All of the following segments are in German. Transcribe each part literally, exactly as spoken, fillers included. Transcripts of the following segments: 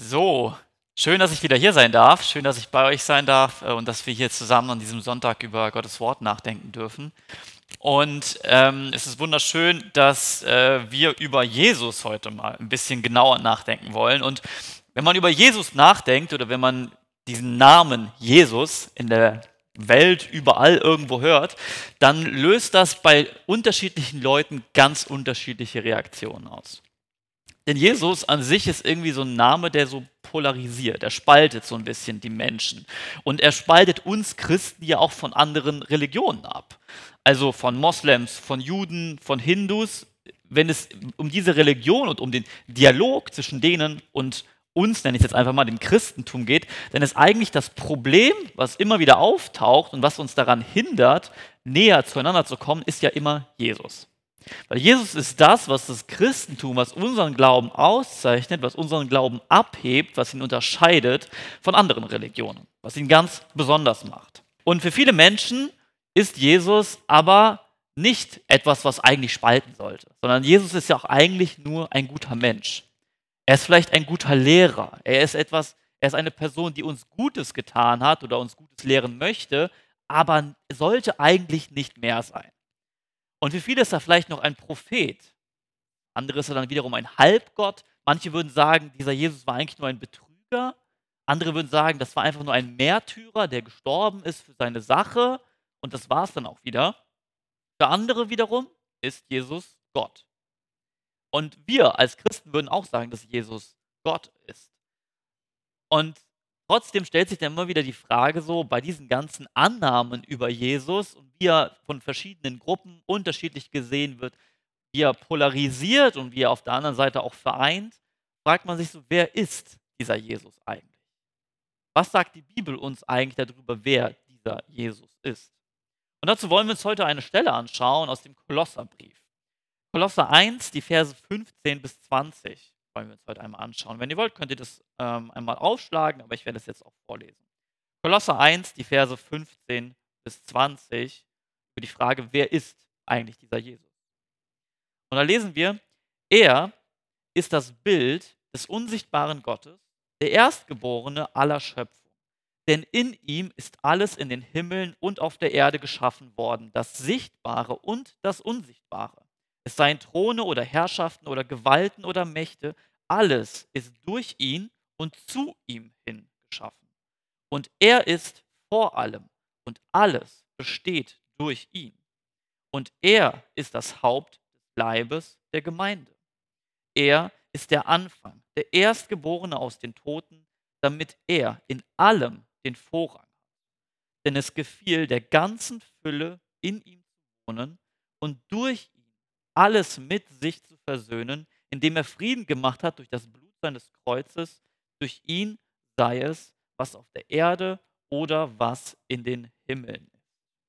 So, schön, dass ich wieder hier sein darf. Schön, dass ich bei euch sein darf äh, und dass wir hier zusammen an diesem Sonntag über Gottes Wort nachdenken dürfen. Und ähm, es ist wunderschön, dass äh, wir über Jesus heute mal ein bisschen genauer nachdenken wollen. Und wenn man über Jesus nachdenkt oder wenn man diesen Namen Jesus in der Welt überall irgendwo hört, dann löst das bei unterschiedlichen Leuten ganz unterschiedliche Reaktionen aus. Denn Jesus an sich ist irgendwie so ein Name, der so polarisiert. Er spaltet so ein bisschen die Menschen. Und er spaltet uns Christen ja auch von anderen Religionen ab. Also von Moslems, von Juden, von Hindus. Wenn es um diese Religion und um den Dialog zwischen denen und uns, nenne ich es jetzt einfach mal, dem Christentum geht, dann ist eigentlich das Problem, was immer wieder auftaucht und was uns daran hindert, näher zueinander zu kommen, ist ja immer Jesus. Weil Jesus ist das, was das Christentum, was unseren Glauben auszeichnet, was unseren Glauben abhebt, was ihn unterscheidet von anderen Religionen, was ihn ganz besonders macht. Und für viele Menschen ist Jesus aber nicht etwas, was eigentlich spalten sollte, sondern Jesus ist ja auch eigentlich nur ein guter Mensch. Er ist vielleicht ein guter Lehrer. Er ist etwas, er ist eine Person, die uns Gutes getan hat oder uns Gutes lehren möchte, aber sollte eigentlich nicht mehr sein. Und für viele ist er vielleicht noch ein Prophet. Andere ist er dann wiederum ein Halbgott. Manche würden sagen, dieser Jesus war eigentlich nur ein Betrüger. Andere würden sagen, das war einfach nur ein Märtyrer, der gestorben ist für seine Sache. Und das war es dann auch wieder. Für andere wiederum ist Jesus Gott. Und wir als Christen würden auch sagen, dass Jesus Gott ist. Und trotzdem stellt sich dann immer wieder die Frage so, bei diesen ganzen Annahmen über Jesus und wie er von verschiedenen Gruppen unterschiedlich gesehen wird, wie er polarisiert und wie er auf der anderen Seite auch vereint, fragt man sich so, wer ist dieser Jesus eigentlich? Was sagt die Bibel uns eigentlich darüber, wer dieser Jesus ist? Und dazu wollen wir uns heute eine Stelle anschauen aus dem Kolosserbrief. Kolosser eins, die Verse fünfzehn bis zwanzig wollen wir uns heute einmal anschauen. Wenn ihr wollt, könnt ihr das ähm, einmal aufschlagen, aber ich werde es jetzt auch vorlesen. Kolosser eins, die Verse fünfzehn bis zwanzig, über die Frage, wer ist eigentlich dieser Jesus? Und da lesen wir, er ist das Bild des unsichtbaren Gottes, der Erstgeborene aller Schöpfung. Denn in ihm ist alles in den Himmeln und auf der Erde geschaffen worden, das Sichtbare und das Unsichtbare. Es seien Throne oder Herrschaften oder Gewalten oder Mächte, alles ist durch ihn und zu ihm hin geschaffen. Und er ist vor allem und alles besteht durch ihn. Und er ist das Haupt des Leibes der Gemeinde. Er ist der Anfang, der Erstgeborene aus den Toten, damit er in allem den Vorrang hat. Denn es gefiel der ganzen Fülle, in ihm zu wohnen und durch ihn alles mit sich zu versöhnen, indem er Frieden gemacht hat durch das Blut seines Kreuzes. Durch ihn sei es, was auf der Erde oder was in den Himmeln ist.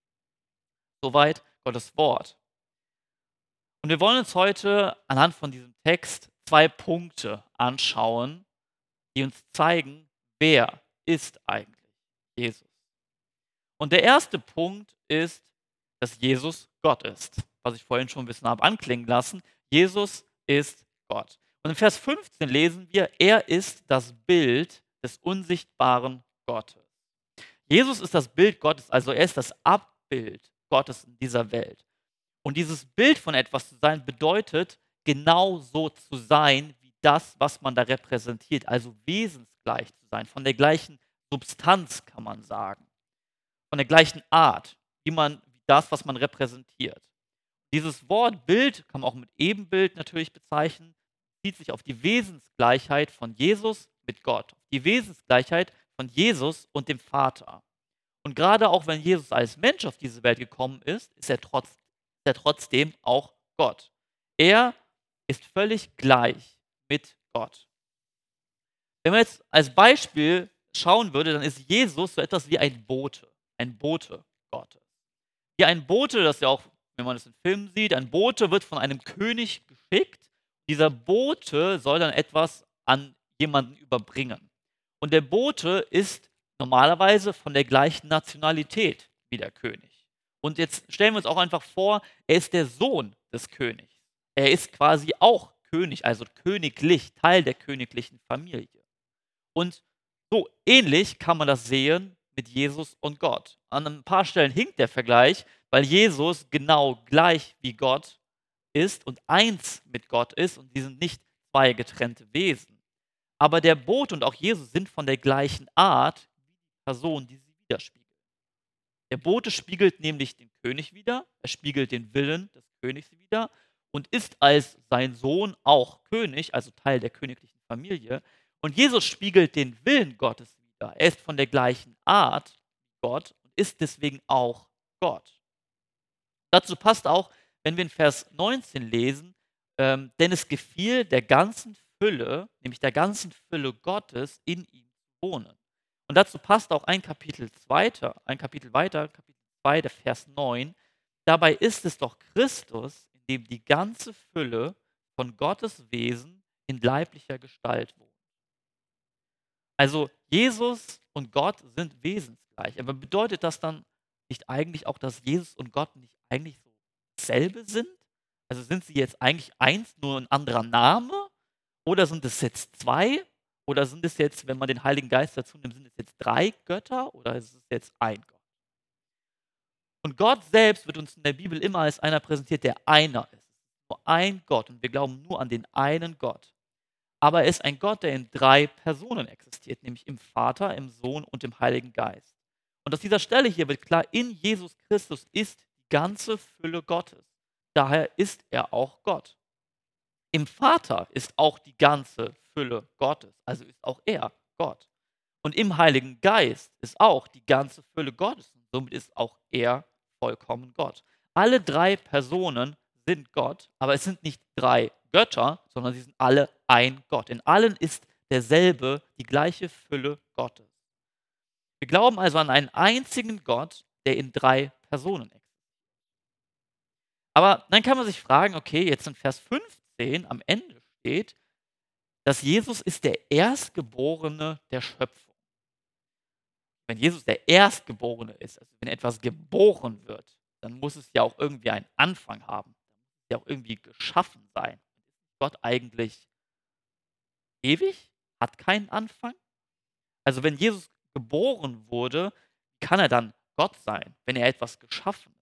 Soweit Gottes Wort. Und wir wollen uns heute anhand von diesem Text zwei Punkte anschauen, die uns zeigen, wer ist eigentlich Jesus. Und der erste Punkt ist, dass Jesus Gott ist, was ich vorhin schon ein bisschen habe anklingen lassen. Jesus ist Gott. Und in Vers fünfzehn lesen wir, er ist das Bild des unsichtbaren Gottes. Jesus ist das Bild Gottes, also er ist das Abbild Gottes in dieser Welt. Und dieses Bild von etwas zu sein, bedeutet, genau so zu sein, wie das, was man da repräsentiert. Also wesensgleich zu sein, von der gleichen Substanz, kann man sagen. Von der gleichen Art, wie man, wie das, was man repräsentiert. Dieses Wort Bild kann man auch mit Ebenbild natürlich bezeichnen, bezieht sich auf die Wesensgleichheit von Jesus mit Gott. Die Wesensgleichheit von Jesus und dem Vater. Und gerade auch wenn Jesus als Mensch auf diese Welt gekommen ist, ist er trotzdem ist er trotzdem auch Gott. Er ist völlig gleich mit Gott. Wenn man jetzt als Beispiel schauen würde, dann ist Jesus so etwas wie ein Bote, ein Bote Gottes. Wie ein Bote, das ja auch, wenn man es in Filmen sieht, ein Bote wird von einem König geschickt. Dieser Bote soll dann etwas an jemanden überbringen. Und der Bote ist normalerweise von der gleichen Nationalität wie der König. Und jetzt stellen wir uns auch einfach vor, er ist der Sohn des Königs. Er ist quasi auch König, also königlich, Teil der königlichen Familie. Und so ähnlich kann man das sehen mit Jesus und Gott. An ein paar Stellen hinkt der Vergleich, weil Jesus genau gleich wie Gott ist und eins mit Gott ist und die sind nicht zwei getrennte Wesen. Aber der Bote und auch Jesus sind von der gleichen Art wie die Person, die sie widerspiegeln. Der Bote spiegelt nämlich den König wider, er spiegelt den Willen des Königs wider und ist als sein Sohn auch König, also Teil der königlichen Familie. Und Jesus spiegelt den Willen Gottes wider. Er ist von der gleichen Art wie Gott und ist deswegen auch Gott. Dazu passt auch, wenn wir in Vers neunzehn lesen, ähm, denn es gefiel der ganzen Fülle, nämlich der ganzen Fülle Gottes, in ihm zu wohnen. Und dazu passt auch ein Kapitel weiter, ein Kapitel weiter, Kapitel zwei, der Vers neun. Dabei ist es doch Christus, in dem die ganze Fülle von Gottes Wesen in leiblicher Gestalt wohnt. Also Jesus und Gott sind wesensgleich. Aber bedeutet das dann nicht eigentlich auch, dass Jesus und Gott nicht eigentlich so dasselbe sind? Also sind sie jetzt eigentlich eins, nur ein anderer Name? Oder sind es jetzt zwei? Oder sind es jetzt, wenn man den Heiligen Geist dazu nimmt, sind es jetzt drei Götter oder ist es jetzt ein Gott? Und Gott selbst wird uns in der Bibel immer als einer präsentiert, der einer ist. Nur ein Gott und wir glauben nur an den einen Gott. Aber er ist ein Gott, der in drei Personen existiert, nämlich im Vater, im Sohn und im Heiligen Geist. Und aus dieser Stelle hier wird klar, in Jesus Christus ist die ganze Fülle Gottes. Daher ist er auch Gott. Im Vater ist auch die ganze Fülle Gottes, also ist auch er Gott. Und im Heiligen Geist ist auch die ganze Fülle Gottes und somit ist auch er vollkommen Gott. Alle drei Personen sind Gott, aber es sind nicht drei Götter, sondern sie sind alle ein Gott. In allen ist derselbe, die gleiche Fülle Gottes. Wir glauben also an einen einzigen Gott, der in drei Personen existiert. Aber dann kann man sich fragen, okay, jetzt in Vers fünfzehn am Ende steht, dass Jesus ist der Erstgeborene der Schöpfung. Wenn Jesus der Erstgeborene ist, also wenn etwas geboren wird, dann muss es ja auch irgendwie einen Anfang haben. Dann muss es ja auch irgendwie geschaffen sein. Ist Gott eigentlich ewig? Hat keinen Anfang? Also wenn Jesus geboren wurde, kann er dann Gott sein, wenn er etwas geschaffen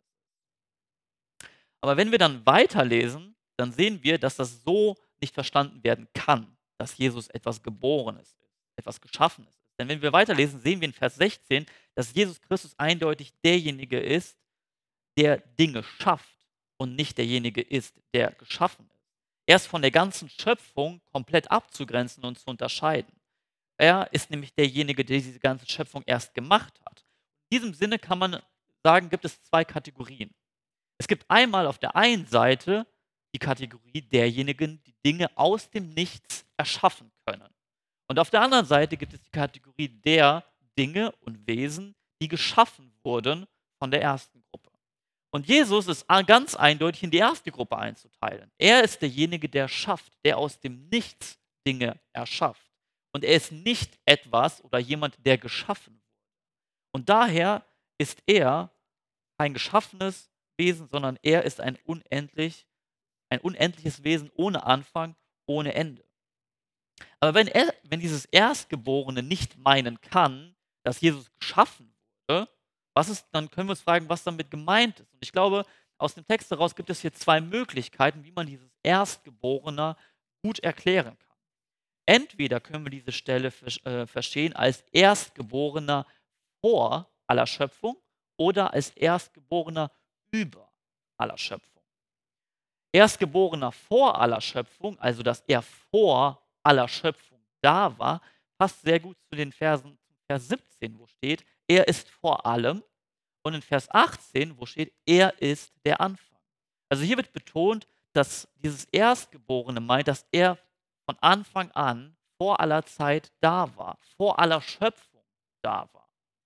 ist. Aber wenn wir dann weiterlesen, dann sehen wir, dass das so nicht verstanden werden kann, dass Jesus etwas Geborenes ist, etwas Geschaffenes ist. Denn wenn wir weiterlesen, sehen wir in Vers sechzehn, dass Jesus Christus eindeutig derjenige ist, der Dinge schafft und nicht derjenige ist, der geschaffen ist. Er ist von der ganzen Schöpfung komplett abzugrenzen und zu unterscheiden. Er ist nämlich derjenige, der diese ganze Schöpfung erst gemacht hat. In diesem Sinne kann man sagen, gibt es zwei Kategorien. Es gibt einmal auf der einen Seite die Kategorie derjenigen, die Dinge aus dem Nichts erschaffen können. Und auf der anderen Seite gibt es die Kategorie der Dinge und Wesen, die geschaffen wurden von der ersten Gruppe. Und Jesus ist ganz eindeutig in die erste Gruppe einzuteilen. Er ist derjenige, der schafft, der aus dem Nichts Dinge erschafft. Und er ist nicht etwas oder jemand, der geschaffen wurde. Und daher ist er kein geschaffenes Wesen, sondern er ist ein, unendlich, ein unendliches Wesen ohne Anfang, ohne Ende. Aber wenn, er, wenn dieses Erstgeborene nicht meinen kann, dass Jesus geschaffen wurde, was ist, dann können wir uns fragen, was damit gemeint ist. Und ich glaube, aus dem Text heraus gibt es hier zwei Möglichkeiten, wie man dieses Erstgeborene gut erklären kann. Entweder können wir diese Stelle äh, verstehen als Erstgeborener vor aller Schöpfung oder als Erstgeborener über aller Schöpfung. Erstgeborener vor aller Schöpfung, also dass er vor aller Schöpfung da war, passt sehr gut zu den Versen, Vers siebzehn, wo steht, er ist vor allem, und in Vers achtzehn, wo steht, er ist der Anfang. Also hier wird betont, dass dieses Erstgeborene meint, dass er von Anfang an vor aller Zeit da war, vor aller Schöpfung da war.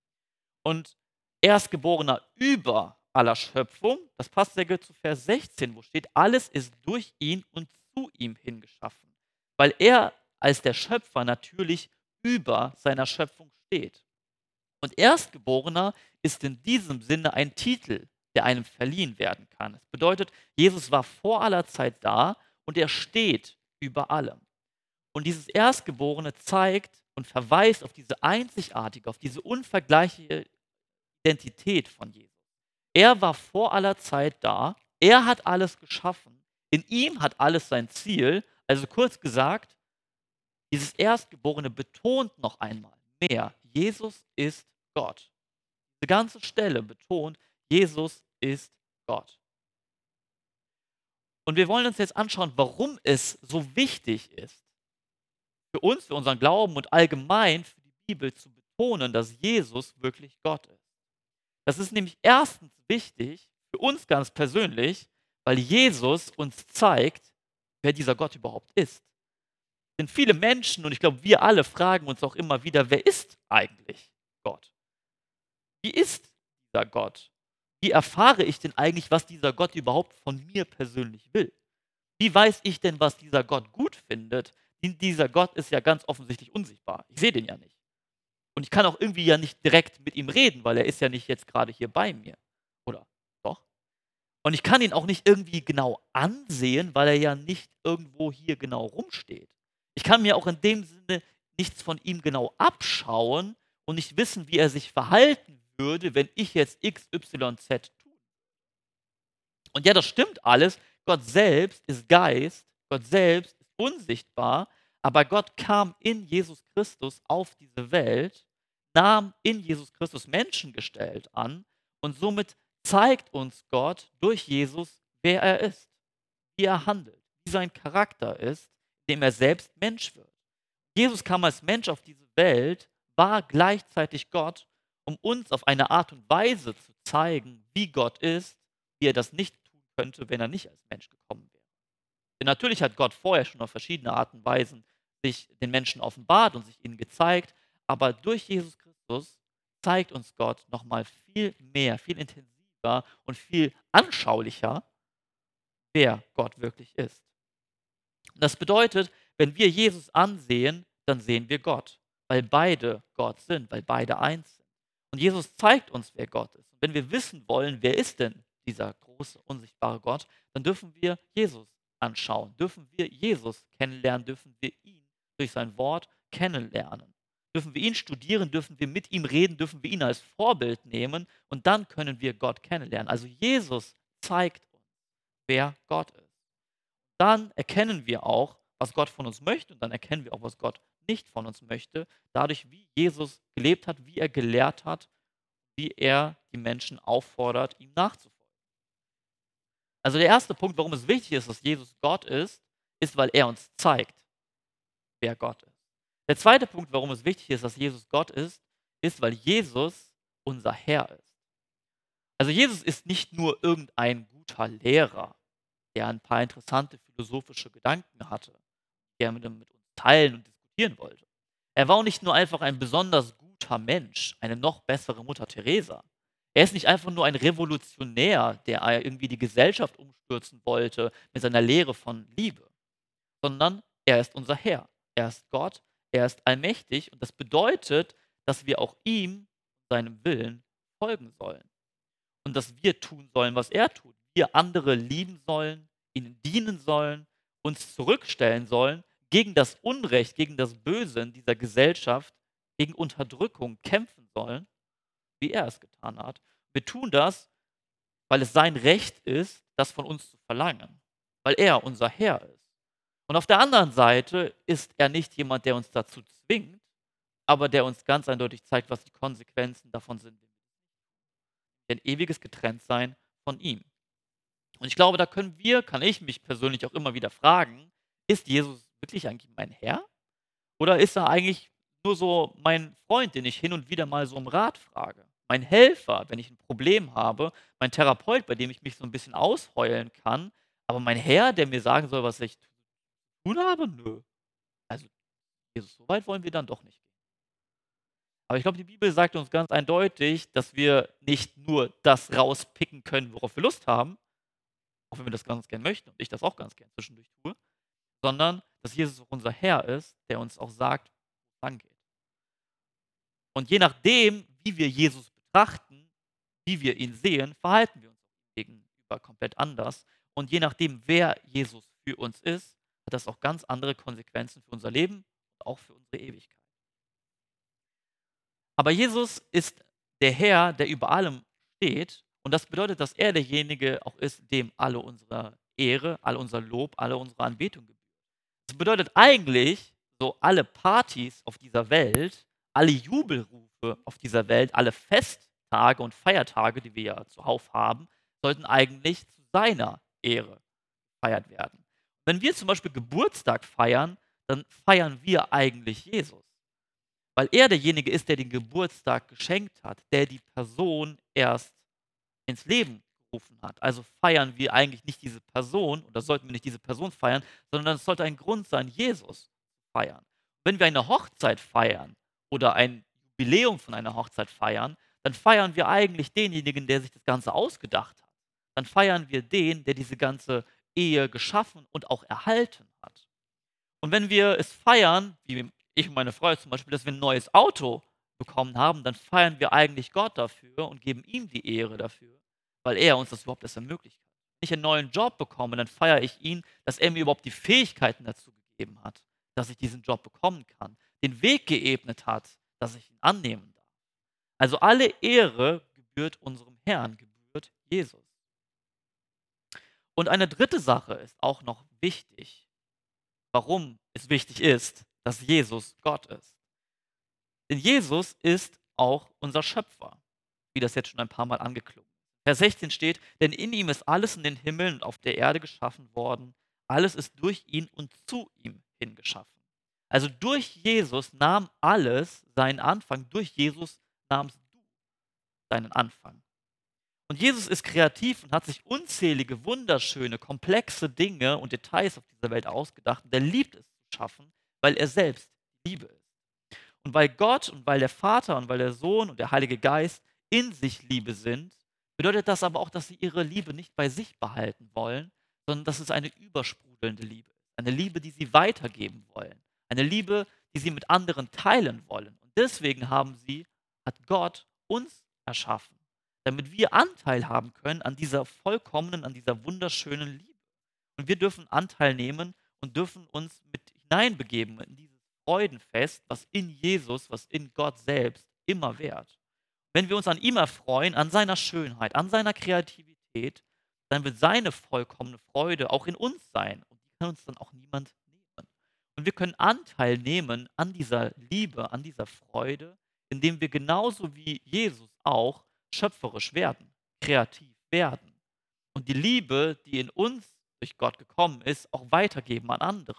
Und Erstgeborener über aller Schöpfung, das passt sehr gut zu Vers sechzehn, wo steht, alles ist durch ihn und zu ihm hingeschaffen, weil er als der Schöpfer natürlich über seiner Schöpfung steht. Und Erstgeborener ist in diesem Sinne ein Titel, der einem verliehen werden kann. Das bedeutet, Jesus war vor aller Zeit da und er steht über allem. Und dieses Erstgeborene zeigt, und verweist auf diese einzigartige, auf diese unvergleichliche Identität von Jesus. Er war vor aller Zeit da, er hat alles geschaffen, in ihm hat alles sein Ziel. Also kurz gesagt, dieses Erstgeborene betont noch einmal mehr, Jesus ist Gott. Diese ganze Stelle betont, Jesus ist Gott. Und wir wollen uns jetzt anschauen, warum es so wichtig ist, für uns, für unseren Glauben und allgemein für die Bibel zu betonen, dass Jesus wirklich Gott ist. Das ist nämlich erstens wichtig für uns ganz persönlich, weil Jesus uns zeigt, wer dieser Gott überhaupt ist. Denn viele Menschen, und ich glaube, wir alle fragen uns auch immer wieder, wer ist eigentlich Gott? Wie ist dieser Gott? Wie erfahre ich denn eigentlich, was dieser Gott überhaupt von mir persönlich will? Wie weiß ich denn, was dieser Gott gut findet? Denn dieser Gott ist ja ganz offensichtlich unsichtbar. Ich sehe den ja nicht. Und ich kann auch irgendwie ja nicht direkt mit ihm reden, weil er ist ja nicht jetzt gerade hier bei mir. Oder doch? Und ich kann ihn auch nicht irgendwie genau ansehen, weil er ja nicht irgendwo hier genau rumsteht. Ich kann mir auch in dem Sinne nichts von ihm genau abschauen und nicht wissen, wie er sich verhalten würde, wenn ich jetzt X Y Z tue. Und ja, das stimmt alles. Gott selbst ist Geist, Gott selbst ist unsichtbar, aber Gott kam in Jesus Christus auf diese Welt, nahm in Jesus Christus Menschengestalt an und somit zeigt uns Gott durch Jesus, wer er ist, wie er handelt, wie sein Charakter ist, indem er selbst Mensch wird. Jesus kam als Mensch auf diese Welt, war gleichzeitig Gott, um uns auf eine Art und Weise zu zeigen, wie Gott ist, wie er das nicht tun könnte, wenn er nicht als Mensch gekommen wäre. Denn natürlich hat Gott vorher schon auf verschiedene Arten und Weisen sich den Menschen offenbart und sich ihnen gezeigt, aber durch Jesus Christus zeigt uns Gott nochmal viel mehr, viel intensiver und viel anschaulicher, wer Gott wirklich ist. Und das bedeutet, wenn wir Jesus ansehen, dann sehen wir Gott, weil beide Gott sind, weil beide eins sind. Und Jesus zeigt uns, wer Gott ist. Und wenn wir wissen wollen, wer ist denn dieser große, unsichtbare Gott, dann dürfen wir Jesus anschauen, dürfen wir Jesus kennenlernen, dürfen wir ihn durch sein Wort kennenlernen. Dürfen wir ihn studieren, dürfen wir mit ihm reden, dürfen wir ihn als Vorbild nehmen und dann können wir Gott kennenlernen. Also Jesus zeigt uns, wer Gott ist. Dann erkennen wir auch, was Gott von uns möchte und dann erkennen wir auch, was Gott nicht von uns möchte, dadurch, wie Jesus gelebt hat, wie er gelehrt hat, wie er die Menschen auffordert, ihm nachzufolgen. Also der erste Punkt, warum es wichtig ist, dass Jesus Gott ist, ist, weil er uns zeigt, wer Gott ist. Der zweite Punkt, warum es wichtig ist, dass Jesus Gott ist, ist, weil Jesus unser Herr ist. Also Jesus ist nicht nur irgendein guter Lehrer, der ein paar interessante philosophische Gedanken hatte, die er mit, mit uns teilen und diskutieren wollte. Er war auch nicht nur einfach ein besonders guter Mensch, eine noch bessere Mutter Teresa. Er ist nicht einfach nur ein Revolutionär, der irgendwie die Gesellschaft umstürzen wollte mit seiner Lehre von Liebe, sondern er ist unser Herr. Er ist Gott, er ist allmächtig und das bedeutet, dass wir auch ihm, seinem Willen, folgen sollen. Und dass wir tun sollen, was er tut. Wir andere lieben sollen, ihnen dienen sollen, uns zurückstellen sollen gegen das Unrecht, gegen das Böse in dieser Gesellschaft, gegen Unterdrückung kämpfen sollen, wie er es getan hat. Wir tun das, weil es sein Recht ist, das von uns zu verlangen, weil er unser Herr ist. Und auf der anderen Seite ist er nicht jemand, der uns dazu zwingt, aber der uns ganz eindeutig zeigt, was die Konsequenzen davon sind. Denn ewiges Getrenntsein von ihm. Und ich glaube, da können wir, kann ich mich persönlich auch immer wieder fragen, ist Jesus wirklich eigentlich mein Herr? Oder ist er eigentlich nur so mein Freund, den ich hin und wieder mal so um Rat frage? Mein Helfer, wenn ich ein Problem habe, mein Therapeut, bei dem ich mich so ein bisschen ausheulen kann, aber mein Herr, der mir sagen soll, was ich zu tun habe? Nö. Also, Jesus, so weit wollen wir dann doch nicht gehen. Aber ich glaube, die Bibel sagt uns ganz eindeutig, dass wir nicht nur das rauspicken können, worauf wir Lust haben, auch wenn wir das ganz gern möchten und ich das auch ganz gern zwischendurch tue, sondern dass Jesus auch unser Herr ist, der uns auch sagt, wo es lang geht. Und je nachdem, wie wir Jesus betrachten, wie wir ihn sehen, verhalten wir uns gegenüber komplett anders. Und je nachdem, wer Jesus für uns ist, hat das auch ganz andere Konsequenzen für unser Leben und auch für unsere Ewigkeit. Aber Jesus ist der Herr, der über allem steht. Und das bedeutet, dass er derjenige auch ist, dem alle unsere Ehre, all unser Lob, alle unsere Anbetung gebührt. Das bedeutet eigentlich, so alle Partys auf dieser Welt, alle Jubelrufe auf dieser Welt, alle Festtage und Feiertage, die wir ja zuhauf haben, sollten eigentlich zu seiner Ehre gefeiert werden. Wenn wir zum Beispiel Geburtstag feiern, dann feiern wir eigentlich Jesus. Weil er derjenige ist, der den Geburtstag geschenkt hat, der die Person erst ins Leben gerufen hat. Also feiern wir eigentlich nicht diese Person, oder sollten wir nicht diese Person feiern, sondern es sollte ein Grund sein, Jesus zu feiern. Wenn wir eine Hochzeit feiern oder ein Jubiläum von einer Hochzeit feiern, dann feiern wir eigentlich denjenigen, der sich das Ganze ausgedacht hat. Dann feiern wir den, der diese ganze Ehe geschaffen und auch erhalten hat. Und wenn wir es feiern, wie ich und meine Frau zum Beispiel, dass wir ein neues Auto bekommen haben, dann feiern wir eigentlich Gott dafür und geben ihm die Ehre dafür, weil er uns das überhaupt erst ermöglicht hat. Wenn ich einen neuen Job bekomme, dann feiere ich ihn, dass er mir überhaupt die Fähigkeiten dazu gegeben hat, dass ich diesen Job bekommen kann, den Weg geebnet hat, dass ich ihn annehmen darf. Also alle Ehre gebührt unserem Herrn, gebührt Jesus. Und eine dritte Sache ist auch noch wichtig, warum es wichtig ist, dass Jesus Gott ist. Denn Jesus ist auch unser Schöpfer, wie das jetzt schon ein paar Mal angeklungen ist. Vers sechzehn steht, denn in ihm ist alles in den Himmeln und auf der Erde geschaffen worden. Alles ist durch ihn und zu ihm hingeschaffen. Also durch Jesus nahm alles seinen Anfang. Durch Jesus nahmst du deinen Anfang. Und Jesus ist kreativ und hat sich unzählige, wunderschöne, komplexe Dinge und Details auf dieser Welt ausgedacht. Und er liebt es zu schaffen, weil er selbst Liebe ist. Und weil Gott und weil der Vater und weil der Sohn und der Heilige Geist in sich Liebe sind, bedeutet das aber auch, dass sie ihre Liebe nicht bei sich behalten wollen, sondern dass es eine übersprudelnde Liebe ist. Eine Liebe, die sie weitergeben wollen. Eine Liebe, die sie mit anderen teilen wollen. Und deswegen haben sie, hat Gott uns erschaffen, damit wir Anteil haben können an dieser vollkommenen, an dieser wunderschönen Liebe. Und wir dürfen Anteil nehmen und dürfen uns mit hineinbegeben in dieses Freudenfest, was in Jesus, was in Gott selbst immer währt. Wenn wir uns an ihm erfreuen, an seiner Schönheit, an seiner Kreativität, dann wird seine vollkommene Freude auch in uns sein. Und die kann uns dann auch niemand nehmen. Und wir können Anteil nehmen an dieser Liebe, an dieser Freude, indem wir genauso wie Jesus auch schöpferisch werden, kreativ werden. Und die Liebe, die in uns durch Gott gekommen ist, auch weitergeben an andere.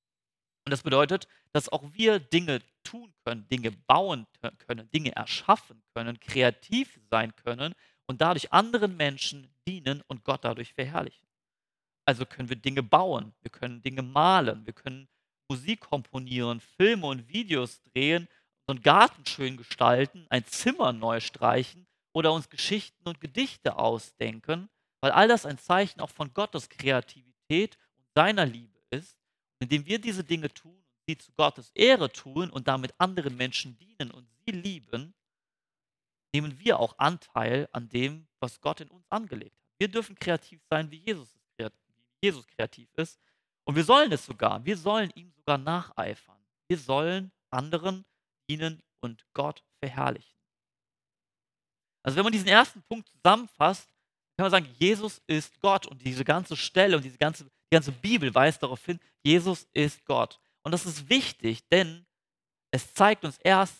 Und das bedeutet, dass auch wir Dinge tun können, Dinge bauen können, Dinge erschaffen können, kreativ sein können und dadurch anderen Menschen dienen und Gott dadurch verherrlichen. Also können wir Dinge bauen, wir können Dinge malen, wir können Musik komponieren, Filme und Videos drehen, unseren Garten schön gestalten, ein Zimmer neu streichen oder uns Geschichten und Gedichte ausdenken, weil all das ein Zeichen auch von Gottes Kreativität und seiner Liebe ist. Indem wir diese Dinge tun und sie zu Gottes Ehre tun und damit anderen Menschen dienen und sie lieben, nehmen wir auch Anteil an dem, was Gott in uns angelegt hat. Wir dürfen kreativ sein, wie Jesus, ist, wie Jesus kreativ ist. Und wir sollen es sogar. Wir sollen ihm sogar nacheifern. Wir sollen anderen dienen und Gott verherrlichen. Also wenn man diesen ersten Punkt zusammenfasst, kann man sagen, Jesus ist Gott. Und diese ganze Stelle und diese ganze, die ganze Bibel weist darauf hin, Jesus ist Gott. Und das ist wichtig, denn es zeigt uns erstens,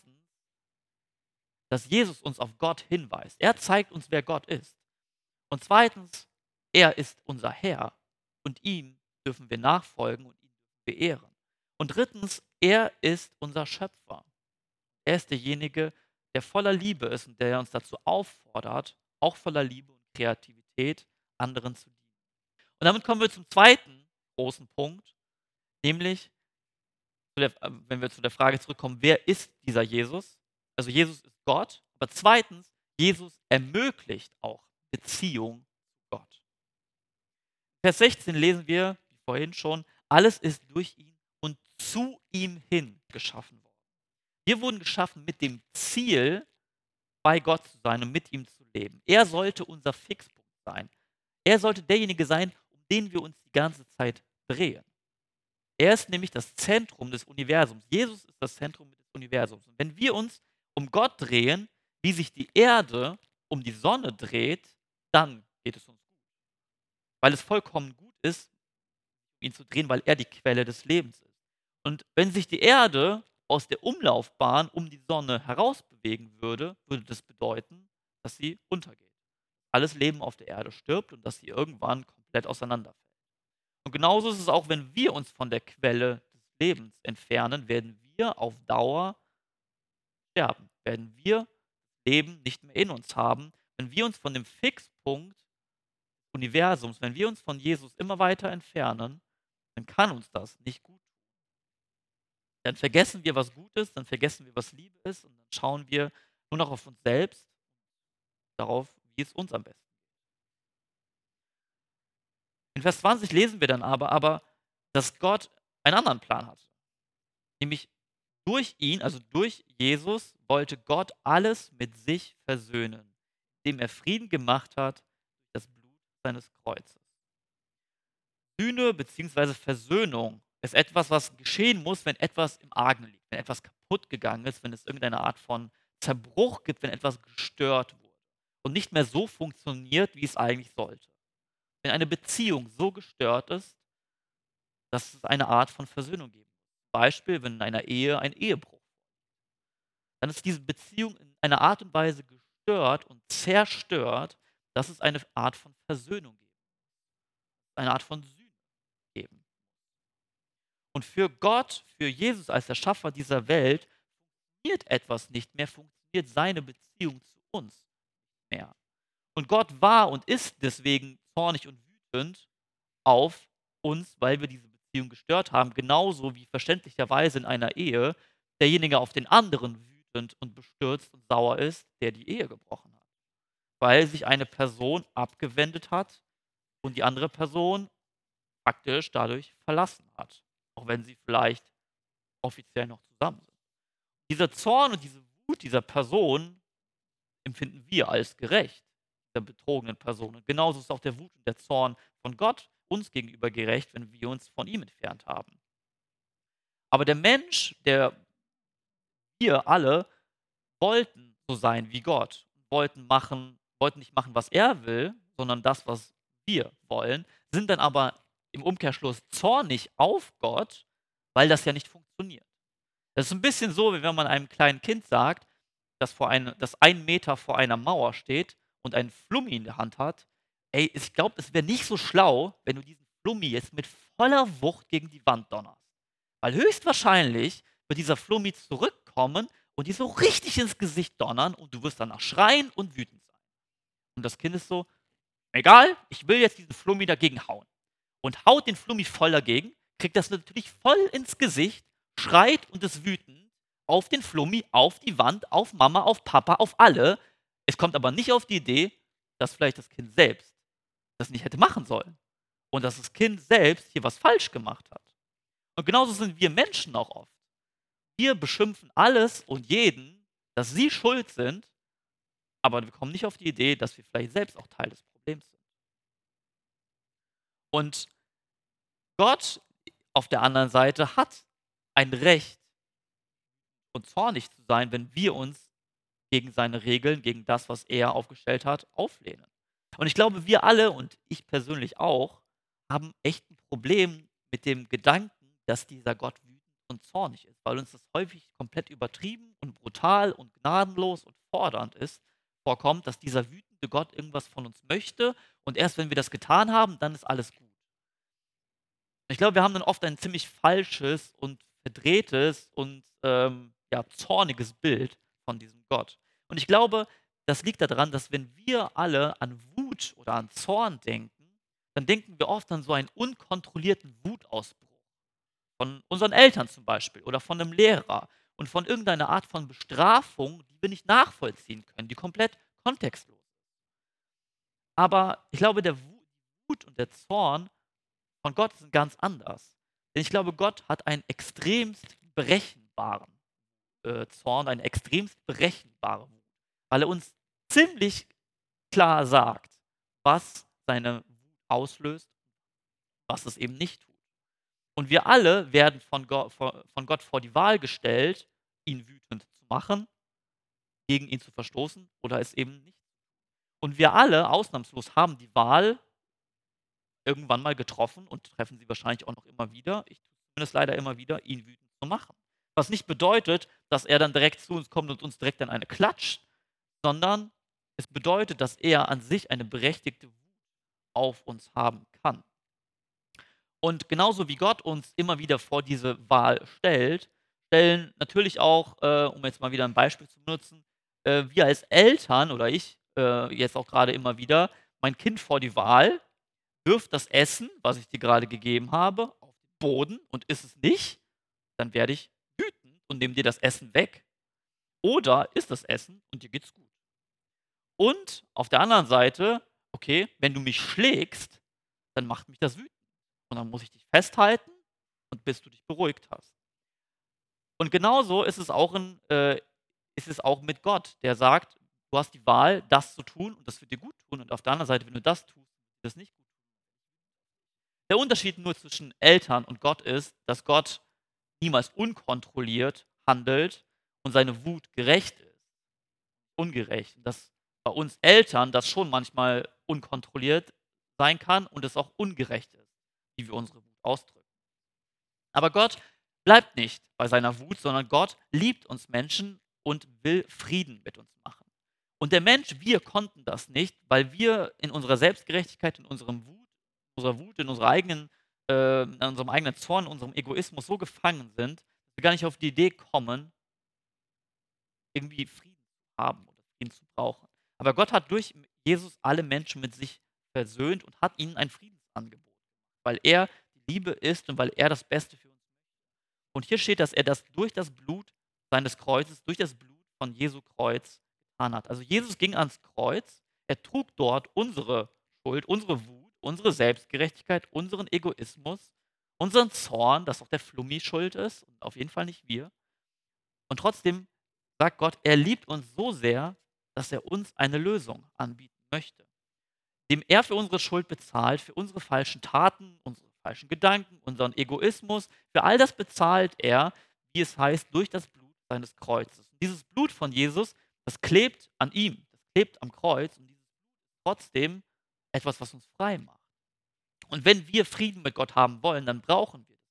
dass Jesus uns auf Gott hinweist. Er zeigt uns, wer Gott ist. Und zweitens, er ist unser Herr. Und ihm dürfen wir nachfolgen und ihn dürfen wir ehren. Und drittens, er ist unser Schöpfer. Er ist derjenige, der voller Liebe ist und der uns dazu auffordert, auch voller Liebe und Kreativität anderen zu dienen. Und damit kommen wir zum zweiten großen Punkt, nämlich, wenn wir zu der Frage zurückkommen, wer ist dieser Jesus? Also Jesus ist Gott, aber zweitens, Jesus ermöglicht auch Beziehung zu Gott. Vers sechzehn lesen wir, wie vorhin schon, alles ist durch ihn und zu ihm hin geschaffen worden. Wir wurden geschaffen mit dem Ziel, bei Gott zu sein und mit ihm zu leben. Er sollte unser Fixpunkt sein. Er sollte derjenige sein, um den wir uns die ganze Zeit drehen. Er ist nämlich das Zentrum des Universums. Jesus ist das Zentrum des Universums. Und wenn wir uns um Gott drehen, wie sich die Erde um die Sonne dreht, dann geht es uns gut. Weil es vollkommen gut ist, ihn zu drehen, weil er die Quelle des Lebens ist. Und wenn sich die Erde aus der Umlaufbahn um die Sonne herausbewegen würde, würde das bedeuten, dass sie untergeht. Alles Leben auf der Erde stirbt und dass sie irgendwann komplett auseinanderfällt. Und genauso ist es auch, wenn wir uns von der Quelle des Lebens entfernen, werden wir auf Dauer sterben. Werden wir Leben nicht mehr in uns haben, wenn wir uns von dem Fixpunkt Universums, wenn wir uns von Jesus immer weiter entfernen, dann kann uns das nicht gut tun. Dann vergessen wir, was gut ist, dann vergessen wir, was Liebe ist und dann schauen wir nur noch auf uns selbst, darauf, wie es uns am besten geht. In Vers zwanzig lesen wir dann aber, aber, dass Gott einen anderen Plan hatte. Nämlich durch ihn, also durch Jesus, wollte Gott alles mit sich versöhnen, indem er Frieden gemacht hat durch das Blut seines Kreuzes. Sühne bzw. Versöhnung ist etwas, was geschehen muss, wenn etwas im Argen liegt, wenn etwas kaputt gegangen ist, wenn es irgendeine Art von Zerbruch gibt, wenn etwas gestört wurde und nicht mehr so funktioniert, wie es eigentlich sollte. Wenn eine Beziehung so gestört ist, dass es eine Art von Versöhnung geben muss. Beispiel, wenn in einer Ehe ein Ehebruch, dann ist diese Beziehung in einer Art und Weise gestört und zerstört, dass es eine Art von Versöhnung geben muss, eine Art von Sühne geben. Und für Gott, für Jesus als der Schaffer dieser Welt, funktioniert etwas nicht mehr, funktioniert seine Beziehung zu uns nicht mehr. Und Gott war und ist deswegen zornig und wütend auf uns, weil wir diese Beziehung gestört haben, genauso wie verständlicherweise in einer Ehe derjenige auf den anderen wütend und bestürzt und sauer ist, der die Ehe gebrochen hat. Weil sich eine Person abgewendet hat und die andere Person praktisch dadurch verlassen hat, auch wenn sie vielleicht offiziell noch zusammen sind. Dieser Zorn und diese Wut dieser Person empfinden wir als gerecht, der betrogenen Person. Und genauso ist auch der Wut und der Zorn von Gott uns gegenüber gerecht, wenn wir uns von ihm entfernt haben. Aber der Mensch, der wir alle wollten so sein wie Gott, wollten machen, wollten nicht machen, was er will, sondern das, was wir wollen, sind dann aber im Umkehrschluss zornig auf Gott, weil das ja nicht funktioniert. Das ist ein bisschen so, wie wenn man einem kleinen Kind sagt, das, vor ein, das ein Meter vor einer Mauer steht und einen Flummi in der Hand hat. Ey, ich glaube, es wäre nicht so schlau, wenn du diesen Flummi jetzt mit voller Wucht gegen die Wand donnerst. Weil höchstwahrscheinlich wird dieser Flummi zurückkommen und dir so richtig ins Gesicht donnern und du wirst danach schreien und wütend sein. Und das Kind ist so, egal, ich will jetzt diesen Flummi dagegen hauen. Und haut den Flummi voll dagegen, kriegt das natürlich voll ins Gesicht, schreit und ist wütend auf den Flummi, auf die Wand, auf Mama, auf Papa, auf alle. Es kommt aber nicht auf die Idee, dass vielleicht das Kind selbst das nicht hätte machen sollen. Und dass das Kind selbst hier was falsch gemacht hat. Und genauso sind wir Menschen auch oft. Wir beschimpfen alles und jeden, dass sie schuld sind, aber wir kommen nicht auf die Idee, dass wir vielleicht selbst auch Teil des Problems sind. Und Gott auf der anderen Seite hat ein Recht, und zornig zu sein, wenn wir uns gegen seine Regeln, gegen das, was er aufgestellt hat, auflehnen. Und ich glaube, wir alle und ich persönlich auch haben echt ein Problem mit dem Gedanken, dass dieser Gott wütend und zornig ist, weil uns das häufig komplett übertrieben und brutal und gnadenlos und fordernd ist, vorkommt, dass dieser wütende Gott irgendwas von uns möchte und erst wenn wir das getan haben, dann ist alles gut. Ich glaube, wir haben dann oft ein ziemlich falsches und verdrehtes und ähm, ja, zorniges Bild von diesem Gott. Und ich glaube, das liegt daran, dass wenn wir alle an Wut oder an Zorn denken, dann denken wir oft an so einen unkontrollierten Wutausbruch. Von unseren Eltern zum Beispiel oder von einem Lehrer und von irgendeiner Art von Bestrafung, die wir nicht nachvollziehen können, die komplett kontextlos ist. Aber ich glaube, der Wut und der Zorn von Gott sind ganz anders. Denn ich glaube, Gott hat einen extremst berechenbaren äh, Zorn, eine extremst berechenbare Wut, weil er uns ziemlich klar sagt, was seine Wut auslöst, was es eben nicht tut. Und wir alle werden von Gott, von Gott vor die Wahl gestellt, ihn wütend zu machen gegen ihn zu verstoßen oder es eben nicht. Und wir alle ausnahmslos haben die Wahl irgendwann mal getroffen und treffen sie wahrscheinlich auch noch immer wieder. Ich tue es zumindest leider immer wieder, ihn wütend zu machen. Was nicht bedeutet, dass er dann direkt zu uns kommt und uns direkt in eine klatscht, sondern es bedeutet, dass er an sich eine berechtigte Wut auf uns haben kann. Und genauso wie Gott uns immer wieder vor diese Wahl stellt, stellen natürlich auch, äh, um jetzt mal wieder ein Beispiel zu benutzen, äh, wir als Eltern oder ich äh, jetzt auch gerade immer wieder mein Kind vor die Wahl: Wirf das Essen, was ich dir gerade gegeben habe, auf den Boden und iss es nicht, dann werde ich wütend und nehme dir das Essen weg. Oder iss das Essen und dir geht's gut. Und auf der anderen Seite, okay, wenn du mich schlägst, dann macht mich das wütend. Und dann muss ich dich festhalten und bis du dich beruhigt hast. Und genauso ist es auch in, äh, ist es auch mit Gott, der sagt, du hast die Wahl, das zu tun und das wird dir gut tun. Und auf der anderen Seite, wenn du das tust, wird dir das nicht gut tun. Der Unterschied nur zwischen Eltern und Gott ist, dass Gott niemals unkontrolliert handelt und seine Wut gerecht ist, ungerecht. Und dass bei uns Eltern das schon manchmal unkontrolliert sein kann und es auch ungerecht ist, wie wir unsere Wut ausdrücken. Aber Gott bleibt nicht bei seiner Wut, sondern Gott liebt uns Menschen und will Frieden mit uns machen. Und der Mensch, wir konnten das nicht, weil wir in unserer Selbstgerechtigkeit, in unserem Wut, unserer Wut, in unserer eigenen, äh, in unserem eigenen Zorn, in unserem Egoismus so gefangen sind, dass wir gar nicht auf die Idee kommen, irgendwie Frieden zu haben oder Frieden zu brauchen. Aber Gott hat durch Jesus alle Menschen mit sich versöhnt und hat ihnen ein Friedensangebot gemacht, weil er die Liebe ist und weil er das Beste für uns möchte. Und hier steht, dass er das durch das Blut seines Kreuzes, durch das Blut von Jesu Kreuz getan hat. Also Jesus ging ans Kreuz, er trug dort unsere Schuld, unsere Wut, unsere Selbstgerechtigkeit, unseren Egoismus, unseren Zorn, dass auch der Flummi schuld ist und auf jeden Fall nicht wir. Und trotzdem sagt Gott, er liebt uns so sehr, dass er uns eine Lösung anbieten möchte. Dem er für unsere Schuld bezahlt, für unsere falschen Taten, unsere falschen Gedanken, unseren Egoismus, für all das bezahlt er, wie es heißt, durch das Blut seines Kreuzes. Und dieses Blut von Jesus, das klebt an ihm, das klebt am Kreuz und dieses Blut ist trotzdem etwas, was uns frei macht. Und wenn wir Frieden mit Gott haben wollen, dann brauchen wir das.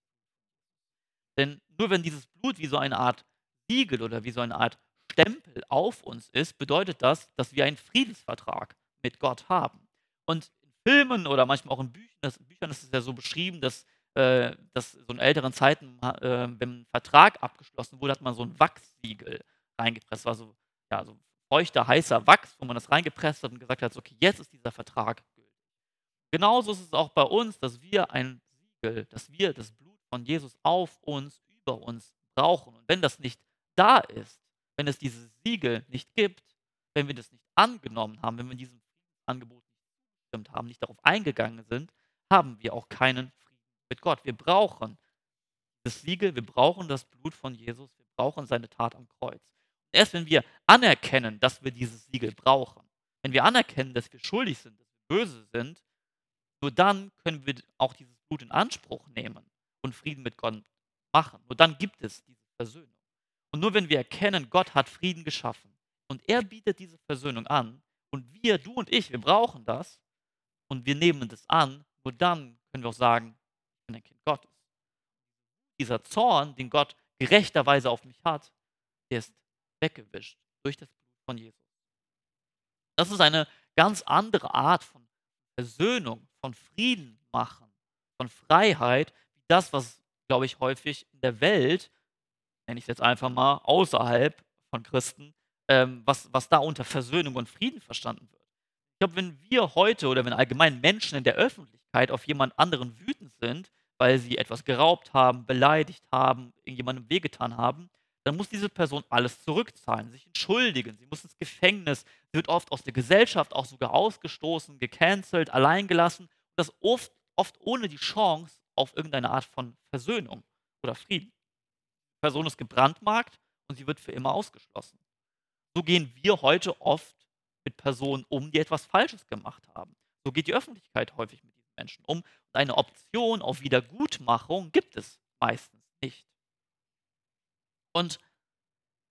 Denn nur wenn dieses Blut wie so eine Art Siegel oder wie so eine Art Stempel auf uns ist, bedeutet das, dass wir einen Friedensvertrag mit Gott haben. Und in Filmen oder manchmal auch in Büchern, das, in Büchern ist es ja so beschrieben, dass, äh, dass so in älteren Zeiten, äh, wenn ein Vertrag abgeschlossen wurde, hat man so ein Wachssiegel reingepresst. Das war so, ja, so feuchter, heißer Wachs, wo man das reingepresst hat und gesagt hat, so, okay, jetzt ist dieser Vertrag gültig. Genauso ist es auch bei uns, dass wir ein Siegel, dass wir das Blut von Jesus auf uns, über uns brauchen. Und wenn das nicht da ist, wenn es dieses Siegel nicht gibt, wenn wir das nicht angenommen haben, wenn wir diesem Angebot nicht zugestimmt haben, nicht darauf eingegangen sind, haben wir auch keinen Frieden mit Gott. Wir brauchen das Siegel, wir brauchen das Blut von Jesus, wir brauchen seine Tat am Kreuz. Und erst wenn wir anerkennen, dass wir dieses Siegel brauchen, wenn wir anerkennen, dass wir schuldig sind, dass wir böse sind, nur dann können wir auch dieses Blut in Anspruch nehmen und Frieden mit Gott machen. Nur dann gibt es diese Versöhnung. Und nur wenn wir erkennen, Gott hat Frieden geschaffen und er bietet diese Versöhnung an und wir, du und ich, wir brauchen das und wir nehmen das an, nur dann können wir auch sagen, ich bin ein Kind Gottes. Dieser Zorn, den Gott gerechterweise auf mich hat, der ist weggewischt durch das Blut von Jesus. Das ist eine ganz andere Art von Versöhnung, von Frieden machen, von Freiheit, wie das, was, glaube ich, häufig in der Welt, nenne ich es jetzt einfach mal, außerhalb von Christen, ähm, was, was da unter Versöhnung und Frieden verstanden wird. Ich glaube, wenn wir heute oder wenn allgemein Menschen in der Öffentlichkeit auf jemand anderen wütend sind, weil sie etwas geraubt haben, beleidigt haben, irgendjemandem wehgetan haben, dann muss diese Person alles zurückzahlen, sich entschuldigen. Sie muss ins Gefängnis, sie wird oft aus der Gesellschaft auch sogar ausgestoßen, gecancelt, alleingelassen. Das oft, oft ohne die Chance auf irgendeine Art von Versöhnung oder Frieden. Die Person ist gebrandmarkt und sie wird für immer ausgeschlossen. So gehen wir heute oft mit Personen um, die etwas Falsches gemacht haben. So geht die Öffentlichkeit häufig mit diesen Menschen um. Und eine Option auf Wiedergutmachung gibt es meistens nicht. Und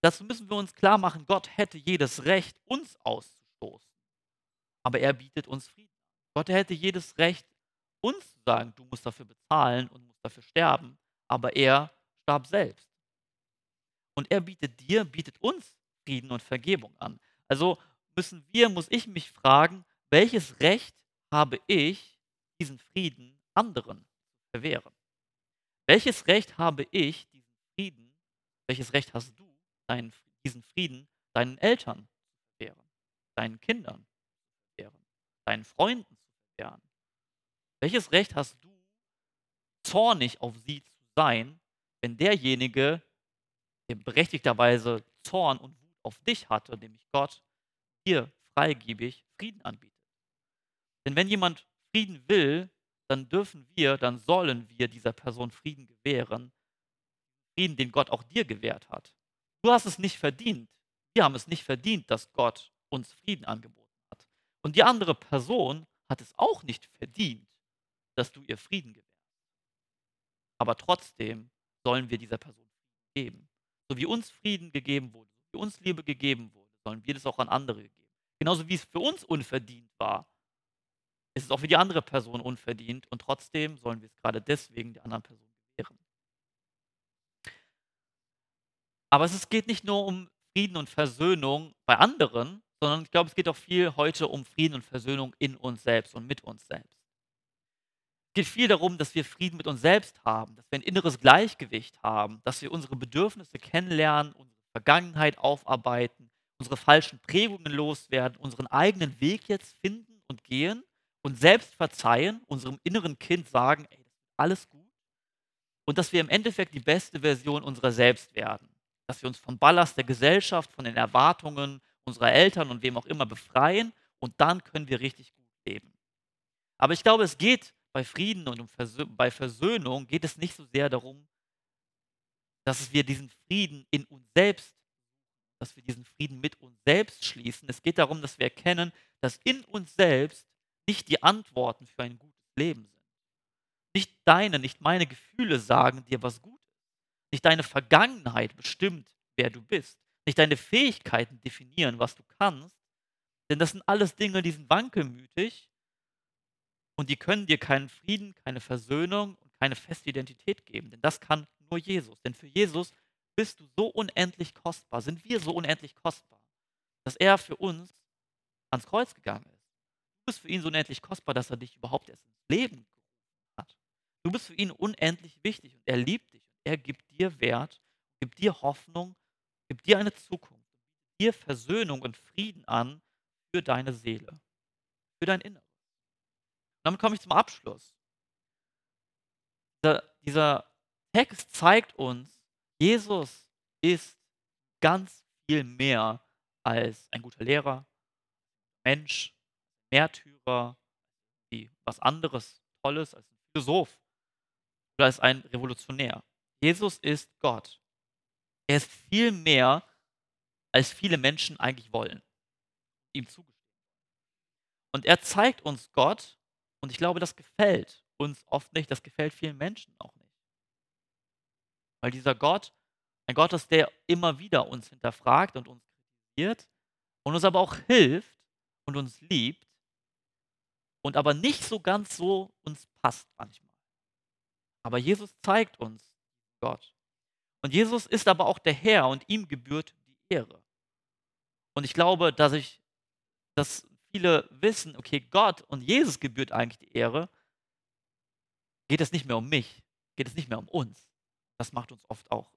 dazu müssen wir uns klar machen, Gott hätte jedes Recht, uns auszustoßen, aber er bietet uns Frieden. Gott hätte jedes Recht, uns zu sagen, du musst dafür bezahlen und musst dafür sterben, aber er starb selbst. Und er bietet dir, bietet uns Frieden und Vergebung an. Also müssen wir, muss ich mich fragen, welches Recht habe ich, diesen Frieden anderen zu verwehren? Welches Recht habe ich, diesen Frieden, welches Recht hast du, deinen, diesen Frieden deinen Eltern zu verwehren, deinen Kindern zu verwehren, deinen Freunden zu verwehren? Welches Recht hast du, zornig auf sie zu sein, wenn derjenige, der berechtigterweise Zorn und Wut auf dich hatte, nämlich Gott, dir freigebig Frieden anbietet? Denn wenn jemand Frieden will, dann dürfen wir, dann sollen wir dieser Person Frieden gewähren, Frieden, den Gott auch dir gewährt hat. Du hast es nicht verdient. Wir haben es nicht verdient, dass Gott uns Frieden angeboten hat. Und die andere Person hat es auch nicht verdient, dass du ihr Frieden gewährst. Aber trotzdem sollen wir dieser Person Frieden geben. So wie uns Frieden gegeben wurde, so wie uns Liebe gegeben wurde, sollen wir das auch an andere geben. Genauso wie es für uns unverdient war, ist es auch für die andere Person unverdient und trotzdem sollen wir es gerade deswegen der anderen Person gewähren. Aber es ist geht nicht nur um Frieden und Versöhnung bei anderen, sondern ich glaube, es geht auch viel heute um Frieden und Versöhnung in uns selbst und mit uns selbst. Es geht viel darum, dass wir Frieden mit uns selbst haben, dass wir ein inneres Gleichgewicht haben, dass wir unsere Bedürfnisse kennenlernen, unsere Vergangenheit aufarbeiten, unsere falschen Prägungen loswerden, unseren eigenen Weg jetzt finden und gehen und selbst verzeihen, unserem inneren Kind sagen, ey, das ist alles gut und dass wir im Endeffekt die beste Version unserer selbst werden. Dass wir uns vom Ballast der Gesellschaft, von den Erwartungen unserer Eltern und wem auch immer befreien und dann können wir richtig gut leben. Aber ich glaube, es geht bei Frieden und um Versö bei Versöhnung geht es nicht so sehr darum, dass wir diesen Frieden in uns selbst, dass wir diesen Frieden mit uns selbst schließen. Es geht darum, dass wir erkennen, dass in uns selbst nicht die Antworten für ein gutes Leben sind. Nicht deine, nicht meine Gefühle sagen dir, was gut ist. Nicht deine Vergangenheit bestimmt, wer du bist. Nicht deine Fähigkeiten definieren, was du kannst. Denn das sind alles Dinge, die sind wankelmütig und die können dir keinen Frieden, keine Versöhnung und keine feste Identität geben. Denn das kann nur Jesus. Denn für Jesus bist du so unendlich kostbar, sind wir so unendlich kostbar, dass er für uns ans Kreuz gegangen ist. Du bist für ihn so unendlich kostbar, dass er dich überhaupt erst ins Leben gerufen hat. Du bist für ihn unendlich wichtig und er liebt dich. Er gibt dir Wert, gibt dir Hoffnung, gibt dir eine Zukunft, gibt dir Versöhnung und Frieden an für deine Seele, für dein Inneres. Und damit komme ich zum Abschluss. Dieser, dieser Text zeigt uns, Jesus ist ganz viel mehr als ein guter Lehrer, Mensch, Märtyrer, wie was anderes Tolles, als ein Philosoph oder als ein Revolutionär. Jesus ist Gott. Er ist viel mehr, als viele Menschen eigentlich wollen, ihm zugestehen. Und er zeigt uns Gott und ich glaube, das gefällt uns oft nicht, das gefällt vielen Menschen auch nicht. Weil dieser Gott ein Gott ist, der immer wieder uns hinterfragt und uns kritisiert und uns aber auch hilft und uns liebt und aber nicht so ganz so uns passt manchmal. Aber Jesus zeigt uns Gott. Und Jesus ist aber auch der Herr und ihm gebührt die Ehre. Und ich glaube, dass ich, dass viele wissen, okay, Gott und Jesus gebührt eigentlich die Ehre, geht es nicht mehr um mich, geht es nicht mehr um uns. Das macht uns oft auch.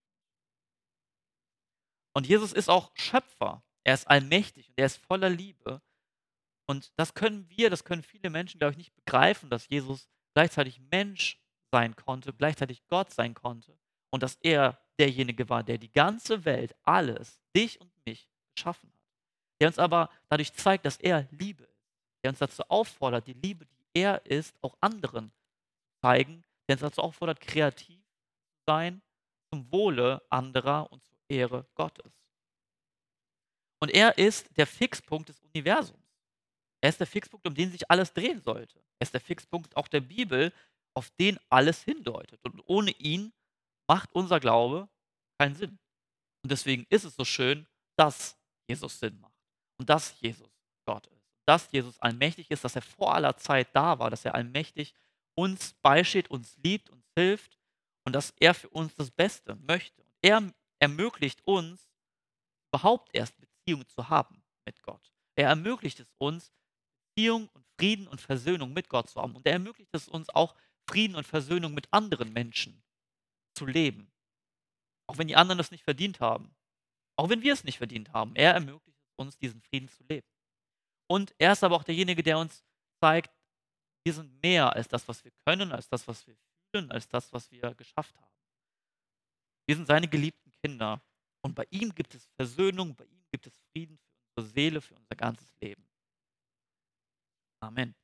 Und Jesus ist auch Schöpfer. Er ist allmächtig und er ist voller Liebe. Und das können wir, das können viele Menschen, glaube ich, nicht begreifen, dass Jesus gleichzeitig Mensch sein konnte, gleichzeitig Gott sein konnte und dass er derjenige war, der die ganze Welt, alles, dich und mich geschaffen hat. Der uns aber dadurch zeigt, dass er Liebe ist. Der uns dazu auffordert, die Liebe, die er ist, auch anderen zu zeigen. Der uns dazu auffordert, kreativ zu sein, zum Wohle anderer und zur Ehre Gottes. Und er ist der Fixpunkt des Universums. Er ist der Fixpunkt, um den sich alles drehen sollte. Er ist der Fixpunkt auch der Bibel, auf den alles hindeutet. Und ohne ihn macht unser Glaube keinen Sinn. Und deswegen ist es so schön, dass Jesus Sinn macht und dass Jesus Gott ist, dass Jesus allmächtig ist, dass er vor aller Zeit da war, dass er allmächtig uns beisteht, uns liebt, uns hilft und dass er für uns das Beste möchte. Und er ermöglicht uns überhaupt erst Beziehung zu haben mit Gott. Er ermöglicht es uns, Beziehung und Frieden und Versöhnung mit Gott zu haben. Und er ermöglicht es uns auch, Frieden und Versöhnung mit anderen Menschen zu leben. Auch wenn die anderen es nicht verdient haben. Auch wenn wir es nicht verdient haben. Er ermöglicht es uns, diesen Frieden zu leben. Und er ist aber auch derjenige, der uns zeigt, wir sind mehr als das, was wir können, als das, was wir fühlen, als das, was wir geschafft haben. Wir sind seine geliebten Kinder. Und bei ihm gibt es Versöhnung, bei ihm gibt es Frieden für unsere Seele, für unser ganzes Leben. Amen.